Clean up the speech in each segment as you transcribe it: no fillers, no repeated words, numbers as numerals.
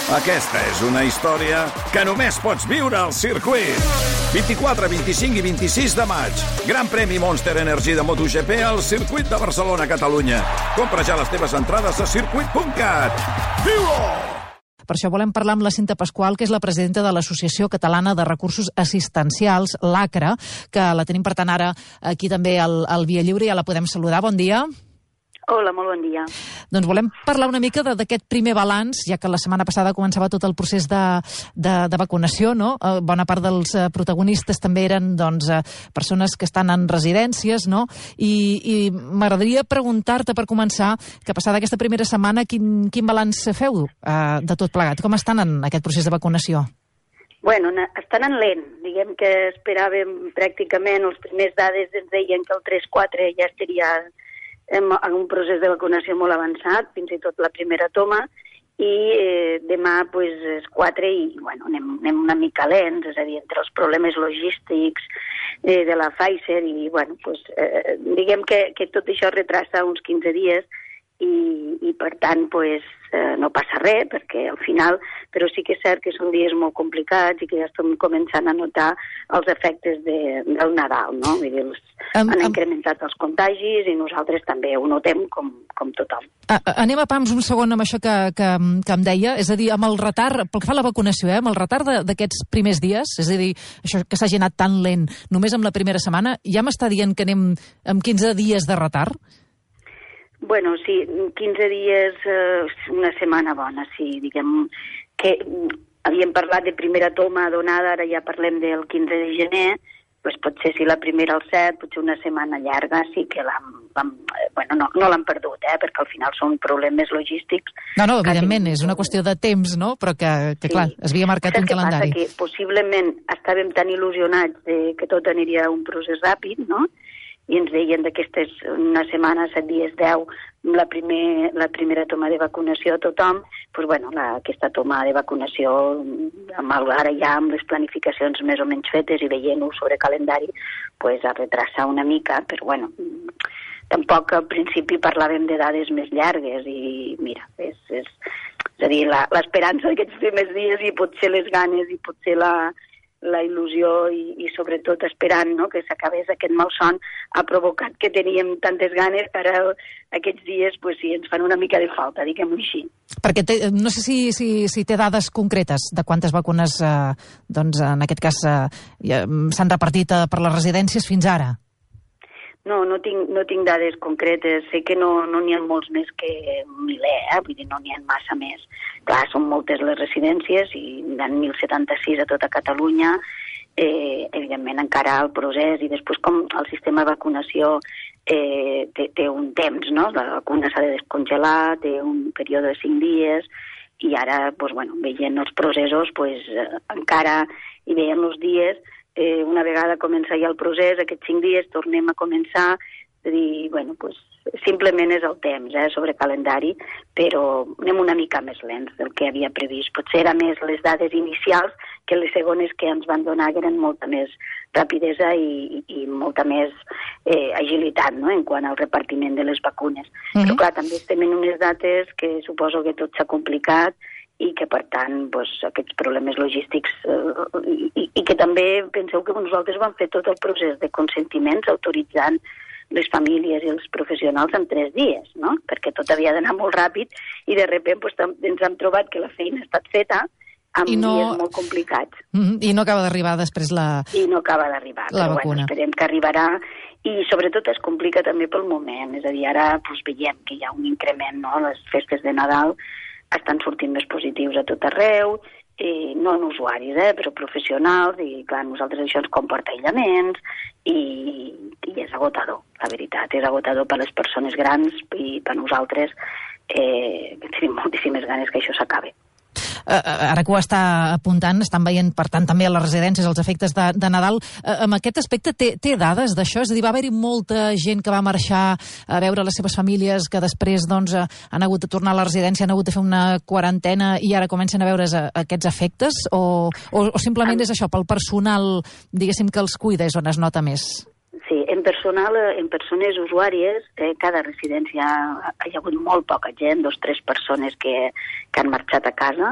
Aquesta és una història que només pots viure al circuit. 24, 25 i 26 de maig. Gran premi Monster Energy de MotoGP al circuit de Barcelona, Catalunya. Compra ja les teves entrades a circuit.cat. Viu-ho! Per això volem parlar amb la Cinta Pasqual, que és la presidenta de l'Associació Catalana de Recursos Assistencials, l'ACRA, que la tenim, per tant, ara aquí també al Via Lliure. Ja la podem saludar. Bon dia. Hola, molt bon dia. Doncs volem parlar una mica d'aquest primer balanç, ja que la setmana passada començava tot el procés de vacunació, no? Bona part dels protagonistes també eren persones que estan en residències, no? I m'agradaria preguntar-te, per començar, que passada aquesta primera setmana, quin balanç feu de tot plegat? Com estan en aquest procés de vacunació? Bueno, estan en lent. Diguem que esperàvem pràcticament, les primeres dades ens deien que el 3-4 ja estaria en un procés de vacunació molt avançat, fins i tot la primera toma, i demà és 4 i anem una mica lents, és a dir, entre els problemes logístics de la Pfizer i diguem que tot això retrasa uns 15 dies i per tant no passa res, perquè al final, però sí que és cert que són dies molt complicats i que ja estem començant a notar els efectes del Nadal, no? Vull dir, han incrementat els contagis i nosaltres també ho notem com tothom. Anem a pams un segon amb això que em deia, és a dir, amb el retard, pel que fa a la vacunació, amb el retard d'aquests primers dies, és a dir, això que s'hagi anat tan lent només amb la primera setmana, ja m'està dient que anem amb 15 dies de retard? Bueno, sí, 15 dies, una setmana bona, sí, diguem que havíem parlat de primera toma donada, ara ja parlem del 15 de gener, potser si la primera al 7, potser una setmana llarga, sí que no l'han perdut, perquè al final són problemes logístics. No, evidentment, és una qüestió de temps, no? Però que clar, es havia marcat un calendari. Que possiblement estàvem tan il·lusionats que tot aniria a un procés ràpid, no? I ens deien d'aquestes una setmana, 7 dies, 10, la primera toma de vacunació a tothom, aquesta toma de vacunació, ara ja amb les planificacions més o menys fetes i veient-ho sobre calendari, es retrasa una mica, però tampoc al principi parlàvem de dades més llargues i mira, és a dir, l'esperança d'aquests primers dies i potser les ganes i potser la il·lusió i sobretot esperant que s'acabés aquest malson ha provocat que teníem tantes ganes que ara aquests dies sí, ens fan una mica de falta, diguem-ho així. Perquè no sé si té dades concretes de quantes vacunes en aquest cas s'han repartit per les residències fins ara. No tinc dades concretes. Sé que no n'hi ha molts més que un miler, vull dir, no n'hi ha massa més. Clar, són moltes les residències i n'hi ha 1.076 a tota Catalunya. Evidentment, encara el procés i després com el sistema de vacunació té un temps, no? La vacuna s'ha de descongelar, té un període de 5 dies i ara, veient els processos, encara hi veiem els dies. Una vegada comença ja el procés, aquests 5 dies tornem a començar, és a dir, simplement és el temps sobre calendari, però anem una mica més lents del que havia previst. Potser era més les dades inicials que les segones que ens van donar, que eren molta més rapidesa i molta més agilitat, no?, en quant al repartiment de les vacunes. Però clar, també estem en unes dates que suposo que tot s'ha complicat i que, per tant, aquests problemes logístics i que també penseu que nosaltres vam fer tot el procés de consentiments autoritzant les famílies i els professionals en 3 dies, no? Perquè tot havia d'anar molt ràpid i de sobte ens hem trobat que la feina ha estat feta amb dies molt complicats. I no acaba d'arribar després la vacuna. I no acaba d'arribar, però esperem que arribarà i sobretot es complica també pel moment, és a dir, ara veiem que hi ha un increment, no? Les festes de Nadal estan sortint més positius a tot arreu, no en usuaris, però professionals, i clar, nosaltres això ens comporta aïllaments i és agotador, la veritat, és agotador per les persones grans i per nosaltres que tenim moltíssimes ganes que això s'acabi. Ara que ho està apuntant, estan veient, per tant, també a les residències els efectes de Nadal. En aquest aspecte té dades d'això? És a dir, va haver-hi molta gent que va marxar a veure les seves famílies, que després han hagut de tornar a la residència, han hagut de fer una quarantena i ara comencen a veure aquests efectes? O simplement és això, pel personal, diguéssim, que els cuida és on es nota més? Sí, en persones usuàries, cada residència hi ha hagut molt poca gent, 2 o 3 persones que han marxat a casa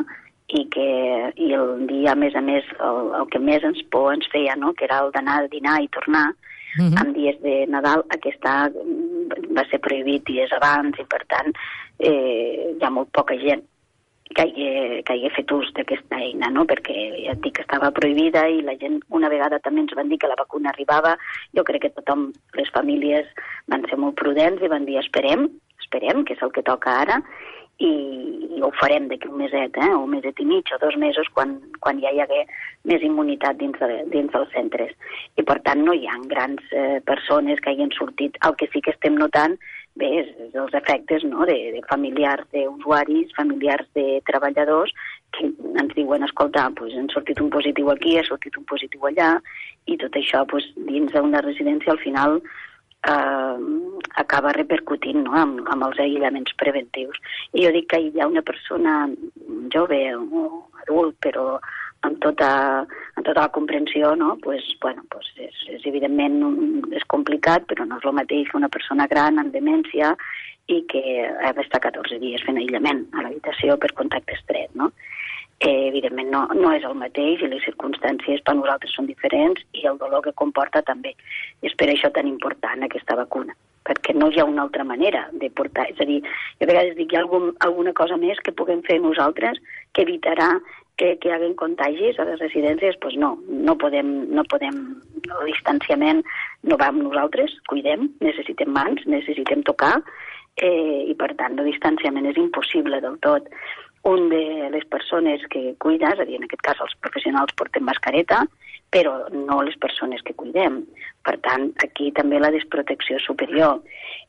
i el dia, a més, el que més por ens feia, no?, que era el d'anar a dinar i tornar, en dies de Nadal, aquesta va ser prohibit dies abans i, per tant, hi ha molt poca gent que hagi fet ús d'aquesta eina, no?, perquè ja et dic que estava prohibida i la gent una vegada també ens van dir que la vacuna arribava. Jo crec que tothom, les famílies van ser molt prudents i van dir esperem, que és el que toca ara, i ho farem d'aquí un meset, un meset i mig o 2 mesos quan ja hi hagué més immunitat dins dels centres. I per tant no hi ha grans persones que hagin sortit. El que sí que estem notant bé és els efectes, no?, de familiars d'usuaris, familiars de treballadors que ens diuen, escolta, doncs han sortit un positiu aquí, ha sortit un positiu allà, i tot això dins d'una residència al final acaba repercutint, no?, amb els aïllaments preventius. I jo dic que hi ha una persona jove o adult, però amb tota la comprensió, no?, és evidentment és complicat, però no és el mateix que una persona gran amb demència i que ha d'estar 14 dies fent aïllament a l'habitació per contacte estret, no? Evidentment no és el mateix i les circumstàncies per nosaltres són diferents i el dolor que comporta també. I és per això tan important aquesta vacuna, perquè no hi ha una altra manera de portar. És a dir, jo a vegades dic, hi ha alguna cosa més que puguem fer nosaltres que evitarà que hi hagi contagis a les residències? Doncs no podem, el distanciament no va amb nosaltres, cuidem, necessitem mans, necessitem tocar, i per tant el distanciament és impossible del tot. Un de les persones que cuida, és a dir, en aquest cas els professionals porten mascareta, però no les persones que cuidem. Per tant, aquí també la desprotecció superior.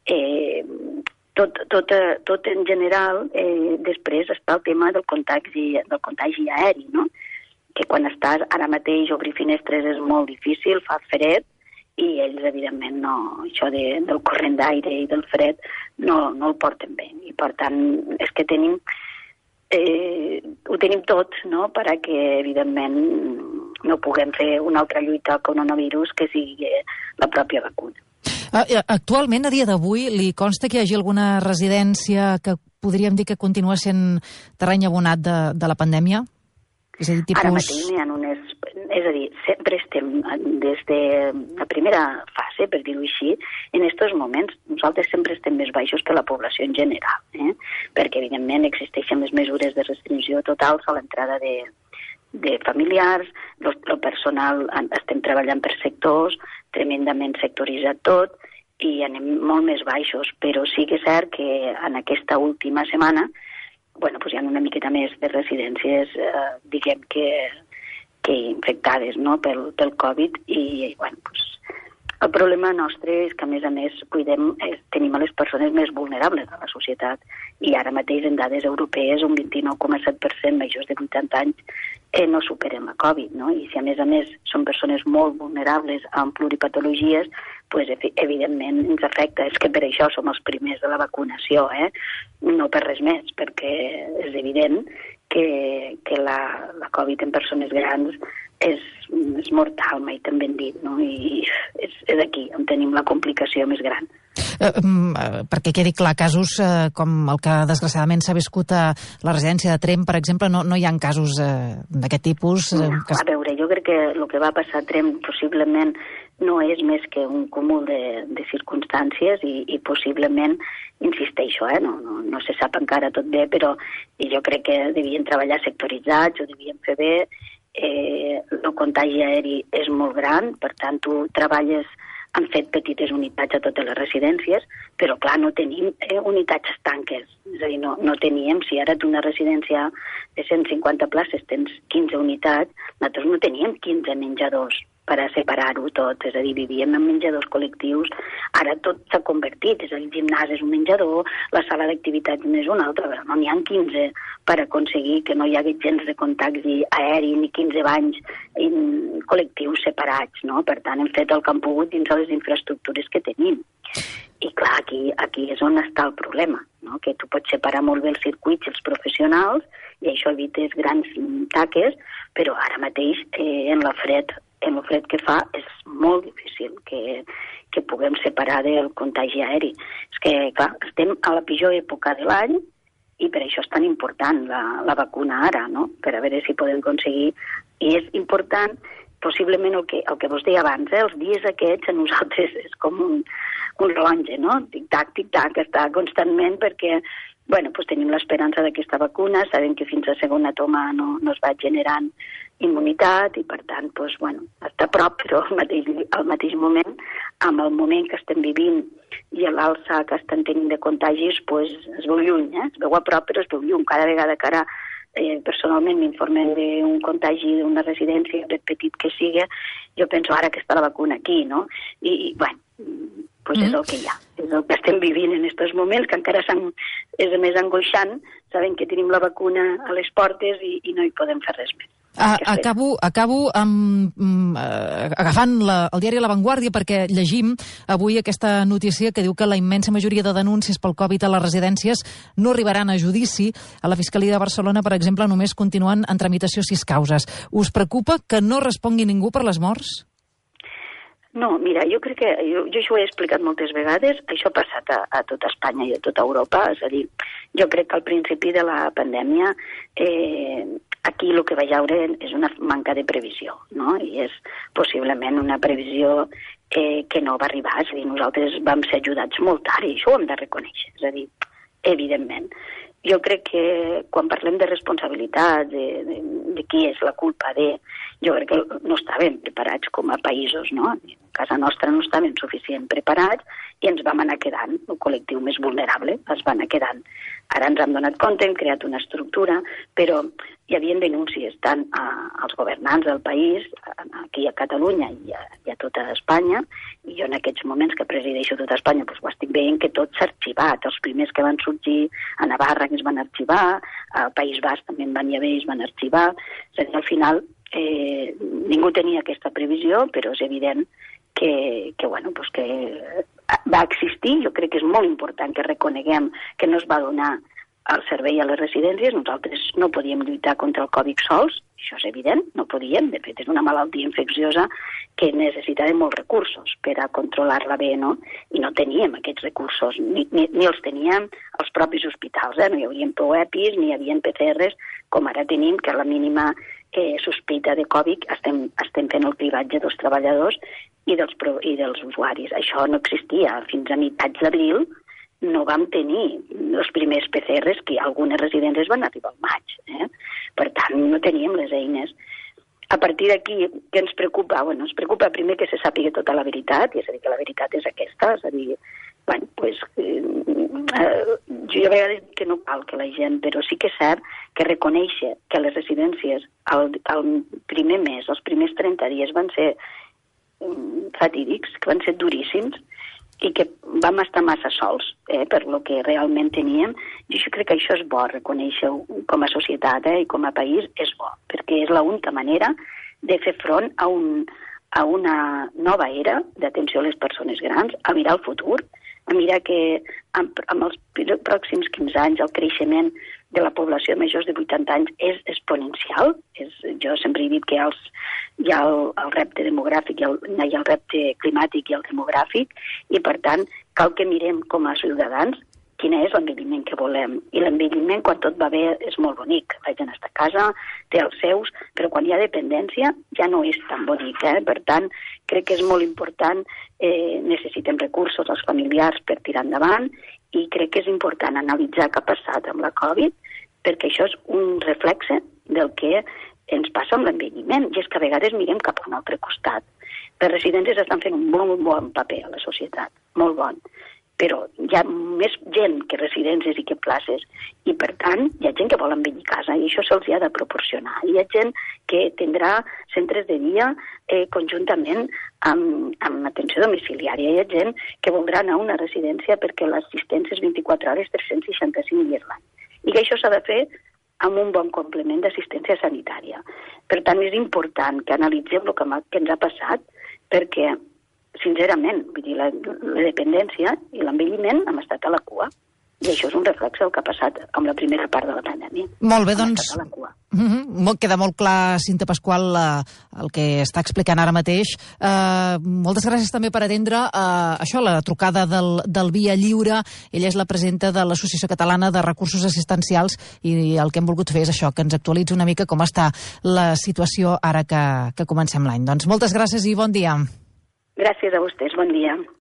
Tot en general, després està el tema del contagi aeri, no?, que quan estàs ara mateix obrir finestres és molt difícil, fa fred, i ells, evidentment, no, això del corrent d'aire i del fred no el porten bé. I, per tant, és que ho tenim tot, no?, perquè, evidentment, no puguem fer una altra lluita al coronavirus que sigui la pròpia vacuna. Actualment, a dia d'avui, li consta que hi hagi alguna residència que podríem dir que continua sent terreny abonat de la pandèmia? És a dir, Ara mateix n'hi ha unes... És a dir, sempre estem, des de la primera fase, per dir-ho així, en aquests moments nosaltres sempre estem més baixos que la població en general, perquè evidentment existeixen les mesures de restricció totals a l'entrada de familiars, el personal estem treballant per sectors, tremendament sectoritzat tot, i anem molt més baixos, però sí que és cert que en aquesta última setmana hi ha una miqueta més de residències, diguem que infectades, no?, pel Covid, i el problema nostre és que, a més, tenim a les persones més vulnerables de la societat, i ara mateix en dades europees un 29,7% majors de 80 anys no superen la Covid, no? I si a més són persones molt vulnerables amb pluripatologies, evidentment ens afecta. És que per això som els primers de la vacunació, no per res més, perquè és evident que la Covid en persones grans és mortal, mai també hem dit, no? I és aquí on tenim la complicació més gran. Perquè quedi clar, casos com el que desgraciadament s'ha viscut a la residència de Tremp, per exemple, no hi ha casos d'aquest tipus? A veure, jo crec que el que va passar a Tremp possiblement no és més que un cúmul de circumstàncies i possiblement, insisteixo, no se sap encara tot bé, però jo crec que devien treballar sectoritzats, ho devien fer bé. El contagi aeri és molt gran, per tant tu treballes, han fet petites unitats a totes les residències, però clar, no tenim unitats estanques, és a dir, no teníem, si ara tu una residència de 150 places tens 15 unitats, nosaltres no teníem 15 menjadors per a separar-ho tot, és a dir, vivíem en menjadors col·lectius, ara tot s'ha convertit, és a dir, el gimnàs és un menjador, la sala d'activitats n'és una altra, però no n'hi ha 15 per aconseguir que no hi hagi gens de contagi aeri ni 15 banys col·lectius separats, no? Per tant, hem fet el que hem pogut dins de les infraestructures que tenim. I clar, aquí és on està el problema, no? Que tu pots separar molt bé els circuits i els professionals i això evites grans taques, però ara mateix en el fred que fa és molt difícil que puguem separar del contagi aeri. És que, clar, estem a la pitjor època de l'any i per això és tan important la vacuna ara, no? Per a veure si podem aconseguir. I és important, possiblement el que vos deia abans, els dies aquests a nosaltres és com un rellotge, no? Tic-tac, tic-tac, està constantment perquè tenim l'esperança d'aquesta vacuna, sabem que fins a segona toma no es va generant immunitat i, per tant, està a prop, però al mateix moment, amb el moment que estem vivint i l'alça que estem tenint de contagis, es veu lluny, es veu a prop, però es veu lluny. Cada vegada que ara personalment m'informen d'un contagi d'una residència, per petit que sigui, jo penso ara que està la vacuna aquí, no? I és el que hi ha, és el que estem vivint en aquests moments, que encara és més angoixant, sabent que tenim la vacuna a les portes i no hi podem fer res més. Acabo agafant el diari La Vanguardia perquè llegim avui aquesta notícia que diu que la immensa majoria de denúncies pel Covid a les residències no arribaran a judici. A la Fiscalia de Barcelona, per exemple, només continuen en tramitació 6 causes. Us preocupa que no respongui ningú per les morts? No, mira, jo crec que, jo això ho he explicat moltes vegades, això ha passat a tota Espanya i a tota Europa, és a dir, jo crec que al principi de la pandèmia aquí el que vaig veure és una manca de previsió, no? I és possiblement una previsió que no va arribar, és a dir, nosaltres vam ser ajudats molt tard i això ho hem de reconèixer, és a dir, evidentment. Jo crec que quan parlem de responsabilitat, de qui és la culpa jo crec que no estàvem preparats com a països, no? A casa nostra no estàvem suficient preparats i ens vam anar quedant, el col·lectiu més vulnerable es va anar quedant. Ara ens hem donat compte, hem creat una estructura, però hi havia denúncies tant als governants del país, aquí a Catalunya i a tota Espanya, i jo en aquests moments que presideixo tota Espanya ho estic veient que tot s'ha arxivat. Els primers que van sorgir a Navarra que es van arxivar, al País Basc també en van haver i es van arxivar. És a dir, al final ningú tenia aquesta previsió, però és evident que va existir. Jo crec que és molt important que reconeguem que no es va donar el servei a les residències. Nosaltres no podíem lluitar contra el Covid sols, això és evident, no podíem. De fet, és una malaltia infecciosa que necessitava molts recursos per a controlar-la bé, no? I no teníem aquests recursos, ni els teníem els propis hospitals, no hi haurien prou EPIs, ni hi havia PCRs, com ara tenim, que a la mínima sospita de Covid estem fent el cribatge dels treballadors i dels usuaris. Això no existia. Fins a meitats d'abril no vam tenir els primers PCRs, que algunes residències van arribar al maig. Per tant, no teníem les eines. A partir d'aquí, què ens preocupa? Ens preocupa primer que se sàpiga tota la veritat, i és a dir, que la veritat és aquesta, és a dir, jo a vegades dic que no cal que la gent, però sí que és cert que reconèixer que les residències al primer mes, els primers 30 dies van ser fatídics, que van ser duríssims i que vam estar massa sols per lo que realment teníem. Jo crec que això és bo, reconèixer-ho com a societat i com a país és bo, perquè és l'única manera de fer front a una nova era d'atenció a les persones grans, a mirar el futur, a mirar que amb els pròxims 15 anys el creixement de la població de majors de 80 anys és exponencial. Jo sempre he dit que hi ha el repte demogràfic, hi ha el repte climàtic i el demogràfic, i per tant cal que mirem com a ciutadans quin és l'envelliment que volem. I l'envelliment, quan tot va bé, és molt bonic. La gent està a casa, té els seus, però quan hi ha dependència ja no és tan bonic. Per tant, crec que és molt important, necessitem recursos als familiars per tirar endavant, i crec que és important analitzar què ha passat amb la Covid, perquè això és un reflexe del que ens passa amb l'envelliment, i és que a vegades mirem cap a un altre costat. Les residències estan fent un molt bon paper a la societat, molt bon, però hi ha més gent que residències i que places, i per tant hi ha gent que vol envellir a casa, i això se'ls ha de proporcionar. Hi ha gent que tindrà centres de dia conjuntament amb atenció domiciliària, hi ha gent que voldrà anar a una residència perquè l'assistència és 24 hores, 365 dies l'any, i que això s'ha de fer amb un bon complement d'assistència sanitària. Per tant, és important que analitzem el que ens ha passat, perquè sincerament, vull dir, la dependència i l'envelliment hem estat a la cua. I això és un reflex del que ha passat amb la primera part de la pandèmia. Molt bé, doncs Queda molt clar, Cinta Pasqual, el que està explicant ara mateix. Moltes gràcies també per atendre això, la trucada del Via Lliure. Ella és la presidenta de l'Associació Catalana de Recursos Assistencials i el que hem volgut fer és això, que ens actualitzi una mica com està la situació ara que comencem l'any. Doncs moltes gràcies i bon dia. Gràcies a vostès, bon dia.